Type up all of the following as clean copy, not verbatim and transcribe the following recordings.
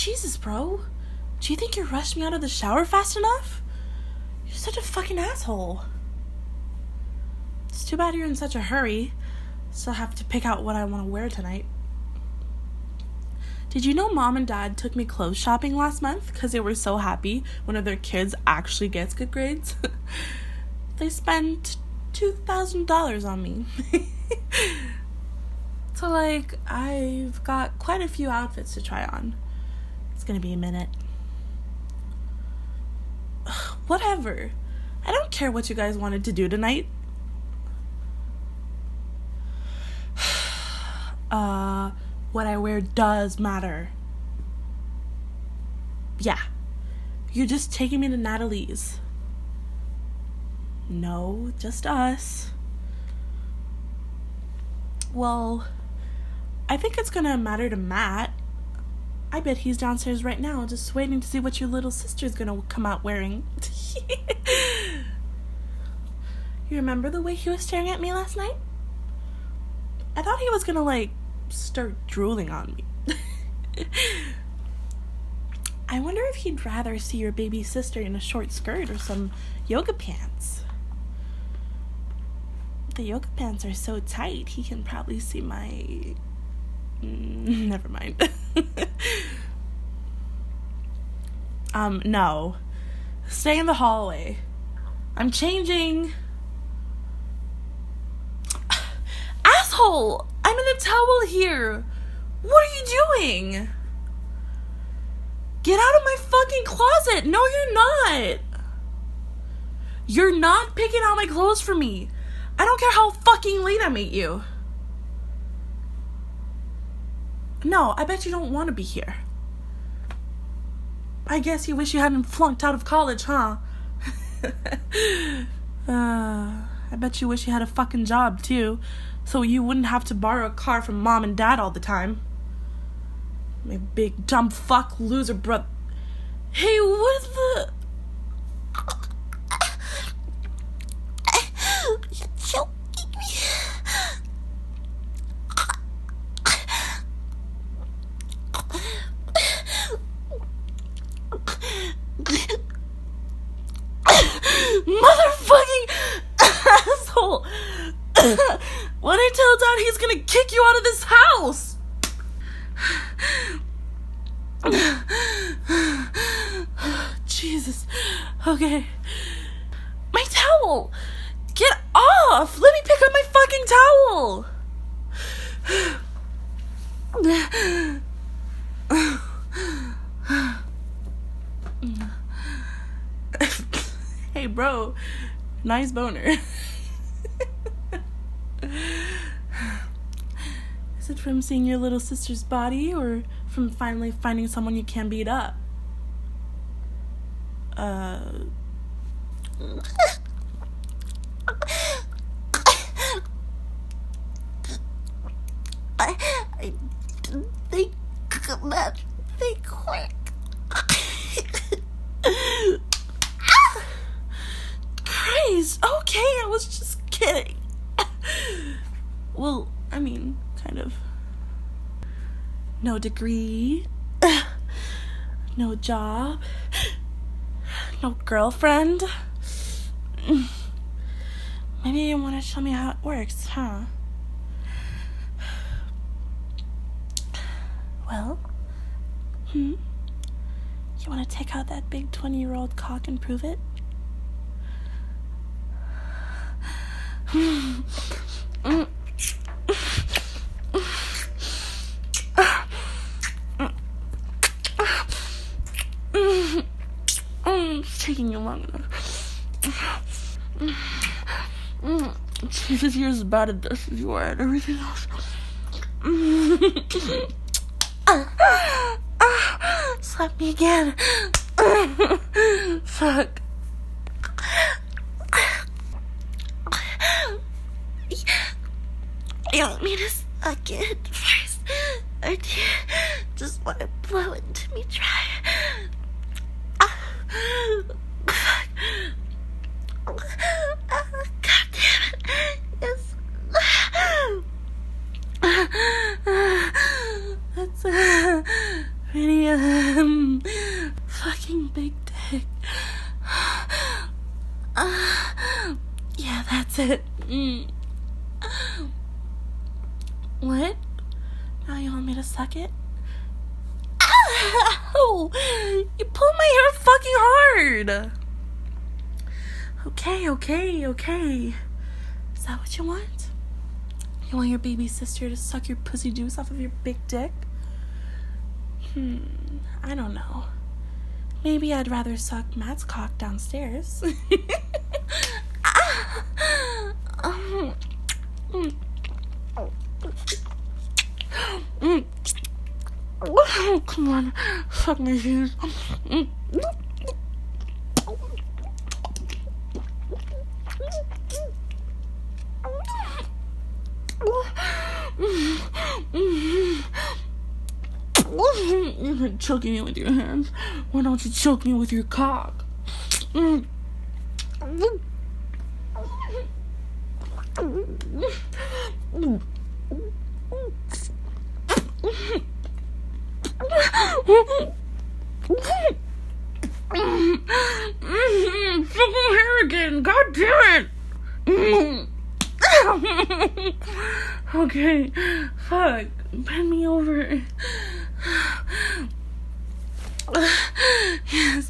Jesus, bro. Do you think you rushed me out of the shower fast enough? You're such a fucking asshole. It's too bad you're in such a hurry. So I have to pick out what I want to wear tonight. Did you know Mom and Dad took me clothes shopping last month because they were so happy one of their kids actually gets good grades? They spent $2,000 on me. So, like, I've got quite a few outfits to try on. It's gonna be a minute. Whatever. I don't care what you guys wanted to do tonight. What I wear does matter. Yeah. You're just taking me to Natalie's. No, just us. Well, I think it's gonna matter to Matt. I bet he's downstairs right now just waiting to see what your little sister's gonna come out wearing. You remember the way he was staring at me last night? I thought he was gonna, like, start drooling on me. I wonder if he'd rather see your baby sister in a short skirt or some yoga pants. The yoga pants are so tight, he can probably see my... Never mind. No. Stay in the hallway. I'm changing. Asshole! I'm in a towel here. What are you doing? Get out of my fucking closet. No, you're not. You're not picking out my clothes for me. I don't care how fucking late I meet you. No, I bet you don't want to be here. I guess you wish you hadn't flunked out of college, huh? I bet you wish you had a fucking job, too, so you wouldn't have to borrow a car from Mom and Dad all the time. My big, dumb fuck loser brother. Hey, what the... You're choking me. Motherfucking asshole! When I tell Dad he's gonna kick you out of this house! Jesus. Okay. My towel! Get off! Let me pick up my fucking towel! Hey, bro. Nice boner. Is it from seeing your little sister's body or from finally finding someone you can beat up? I didn't think that thing quick. Christ, okay, I was just kidding. Well, I mean, kind of. No degree, no job, no girlfriend. Maybe you want to show me how it works, huh? Well, you want to take out that big 20-year-old cock and prove it? It's taking you long enough. Jesus, you're as bad at this as you are at everything else. Slap me again. Fuck. You want me to suck it first? Or do you just want to blow into me dry? Fuck. God damn it. Yes. That's pretty my fucking big dick. Yeah, that's it. What? Now you want me to suck it? Ow! You pulled my hair fucking hard. Okay. Is that what you want? You want your baby sister to suck your pussy juice off of your big dick? I don't know. Maybe I'd rather suck Matt's cock downstairs. Come on, suck my shoes. You've been choking me with your hands. Why don't you choke me with your cock? Fucking hair again. God damn it. Okay, fuck. Bend me over. Yes.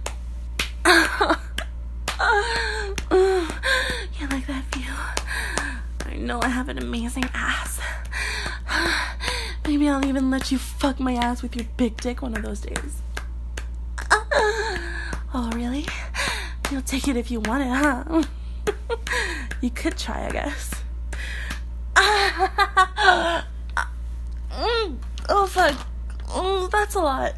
You like that view? I know I have an amazing ass. Maybe I'll even let you fuck my ass with your big dick one of those days. Oh, really? You'll take it if you want it, huh? You could try, I guess. Oh, fuck. Oh, that's a lot.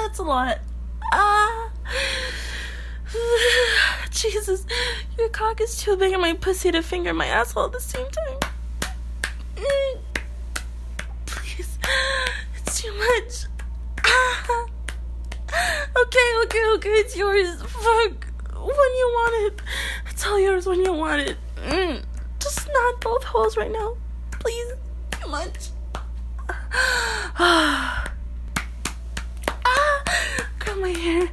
Jesus, your cock is too big and my pussy to finger my asshole at the same time. Please, it's too much. Okay, it's yours. Fuck, when you want it. It's all yours when you want it. Just not both holes right now. Please, too much. Grab my hair.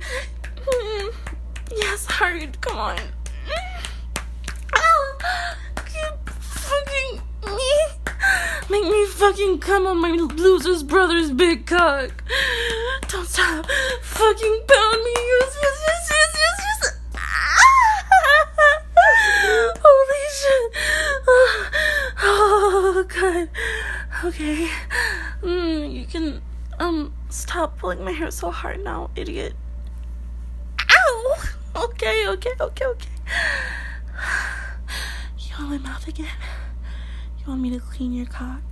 Yes, hard. Come on. Keep fucking me. Make me fucking come on my loser's brother's big cock. Don't stop. Fucking pound me. Yes. Holy shit. Oh, God. Okay. You can, stop pulling my hair so hard now, idiot. Ow! Okay. You want my mouth again? You want me to clean your cock?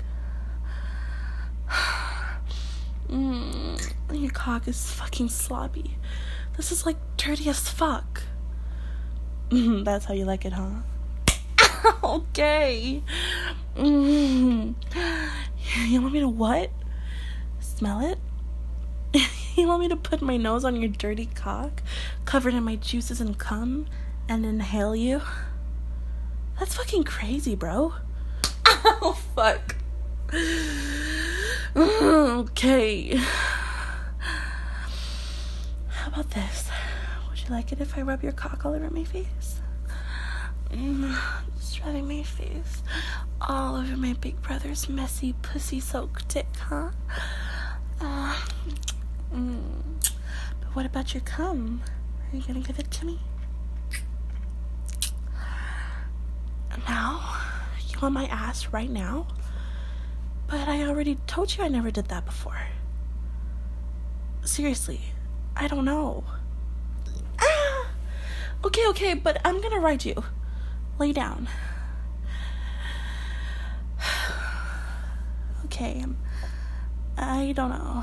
Your cock is fucking sloppy. This is like dirty as fuck. That's how you like it, huh? Okay. You want me to what? Smell it? You want me to put my nose on your dirty cock, covered in my juices and cum, and inhale you? That's fucking crazy, bro. Oh, fuck. Okay. How about this? Would you like it if I rub your cock all over my face? Just rubbing my face all over my big brother's messy pussy-soaked dick, huh? But what about your cum? Are you gonna give it to me? Now? You want my ass right now? But I already told you I never did that before. Seriously, I don't know. Okay, but I'm gonna ride you. Lay down. Okay, I don't know.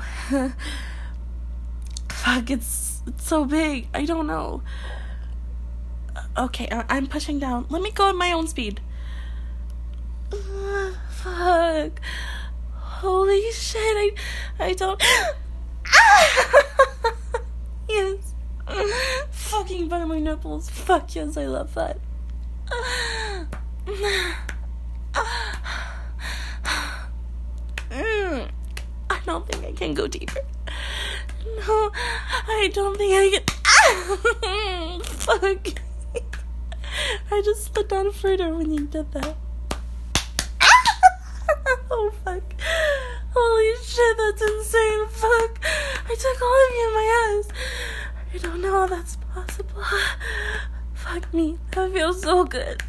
Fuck, it's so big. I don't know. Okay, I'm pushing down. Let me go at my own speed. Fuck. Holy shit, I don't... Yes. Fucking burn my nipples. Fuck yes, I love that. I don't think I can go deeper. No, I don't think I can. Fuck. I just slid down further when you did that. Oh, fuck. Holy shit, that's insane. Fuck. I took all of you in my ass. I don't know how that's possible. Fuck me. That feels so good.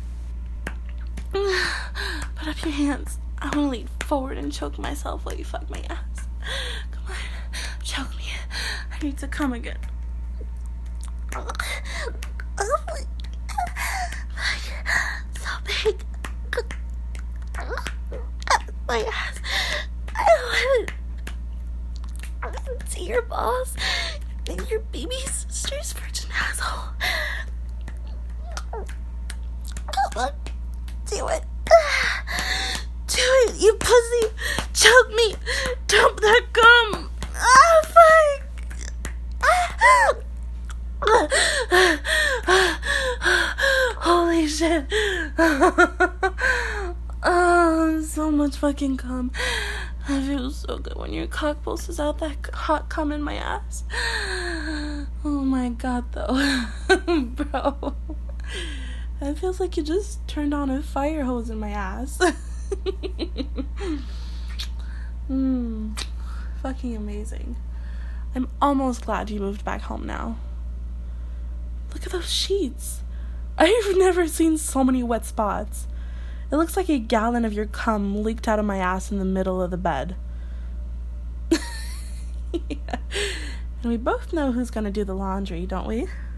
Put up your hands. I want to lean forward and choke myself while you fuck my ass. Come on. Choke me. I need to come again. Oh so big. My ass. I don't want to see your balls and your baby sister's virgin asshole. Come on. Do it. Do it, you pussy. Choke me. Dump that gum. Oh, fuck. Holy shit. Oh, so much fucking cum. That feels so good when your cock pulses out that hot cum in my ass. Oh my god, though. Bro. That feels like you just turned on a fire hose in my ass. Fucking amazing. I'm almost glad you moved back home now. Look at those sheets. I've never seen so many wet spots. It looks like a gallon of your cum leaked out of my ass in the middle of the bed. Yeah. And we both know who's gonna do the laundry, don't we?